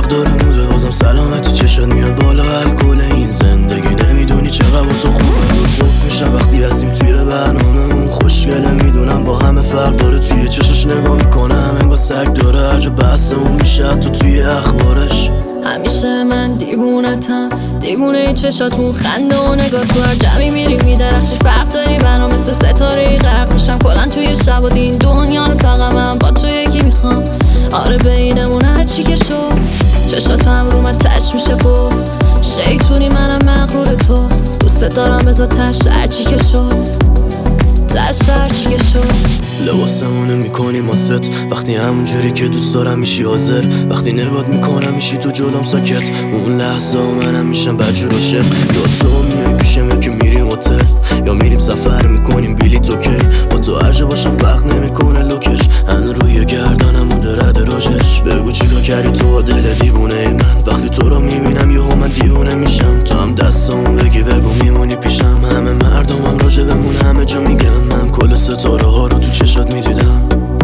داره موده بازم سلامتی چشات میاد بالا الکل این زندگی نمیدونی چقدر با تو خوبه خوف میشم وقتی هستیم توی برنامه اون خوشگله میدونم با همه فرق داره توی چشش نگاه میکنم انگار سگ داره هر جا بحث اون میشه حتی توی اخبارش همیشه من دیوونتم دیوونه ای چشاتون خنده و نگاه تو هر جمعی میری میدرخشی فرق داری برام مثل ستاره غرق میشم کلن توی شب و دین دنیا رو فقط من با تو یکی میخوام آره بینمون هر چی که شد چشاتم رو من تش میشه گفت شیطونی منم مغرور توست دوست دارم بذار تش هر چی که شد تش هر چی که شد لباسمونو میکنی ماست وقتی همونجوری که دوست دارم میشی حاضر وقتی نگات میکنم میشی تو جلوم ساکت اون لحظه منم میشم بدجور عاشق یا تو میای پیشم یا که میریم هتل یا میریم سفر میکنیم بلیط اوکی با تو هر جا باشم فرق نمیکنه لوکش هنو روی گردنم مونده رد راجش بگو چیکار کردی تو با دل دیوونه من وقتی تو رو میبینم یهو من دیوونه میشم تو هم دستامون بگی بگو میمونی پیشم همه مردمم راجع بمون همه جا میگن من کل ستاره ها رو تو چشات میدیدم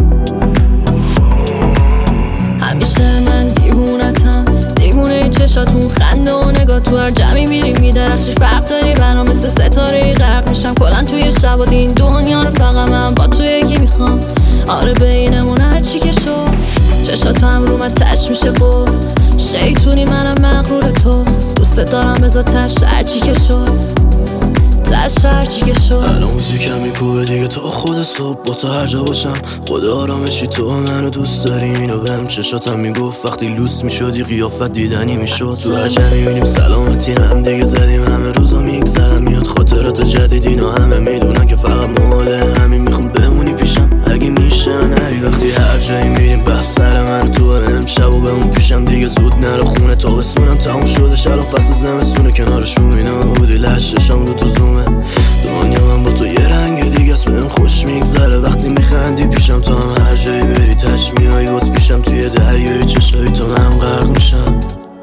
همیشه من دیوونتم دیوونه چشاتون خنده و نگاه تو هر جمعی میری میدرخشی فرق داری برام مثل ستاره غرق میشم کلن توی شب و دین دنیا رو فقط من با تو یکی میخوام آره بینمون هر چی که شد چشاتم رو من تش میشه گفت شیطونی منم مغرور توست دوست دارم بذار تش هر چی که شد تش هر چی که شد الان موزیکم میکوبه دیگه تا خود صبح با تو هر جا باشم خدا آرامشی تو منو دوست داری اینو بهم چشاتم میگفت وقتی لوس میشدی قیافت دیدنی میشد تو هر جا میبینیم سلامتی هم دیگه زدیم همه روزا میگذرم میاد خاطرات جدید اینو همه میدونن که فقط ماله همین میخوام بمونی پیشم اگه میشه نری وقتی هر جایی میریم بس سر من تو امشب و بمون پیشم دیگه زود نرو خونه تابستونم تموم شده الان فصل زمستونه کنارشون اینا بودی لششم رو تو زومه دنیا من با تو یه رنگ دیگه است بهم خوش میگذره وقتی میخندی پیشم تو هم هر جایی بری تش میای باز پیشم توی دریای چشای تو من غرق میشم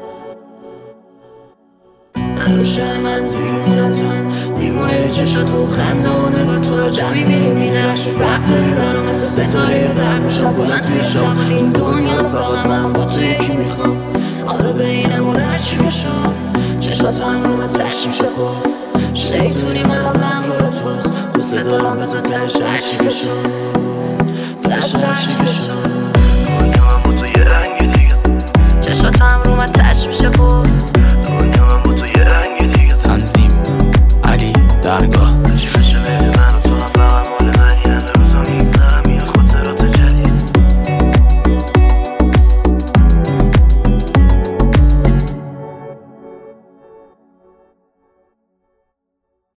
همیشه من دیوونتم دیوونه چشاتون خنده و نگاه تو هر جمعی میریم میدرخشی فرق داری برام مثل ستاره غرق میشم کلن توی شب این دنیا رو فقط من با تو یکی میخوام آره بینمون هر چی که شد چشاتم رو من تش میشه گفت شیطونی منم مغرور توست دوست دارم بذار تش هر چی که شد تش هر چی که شد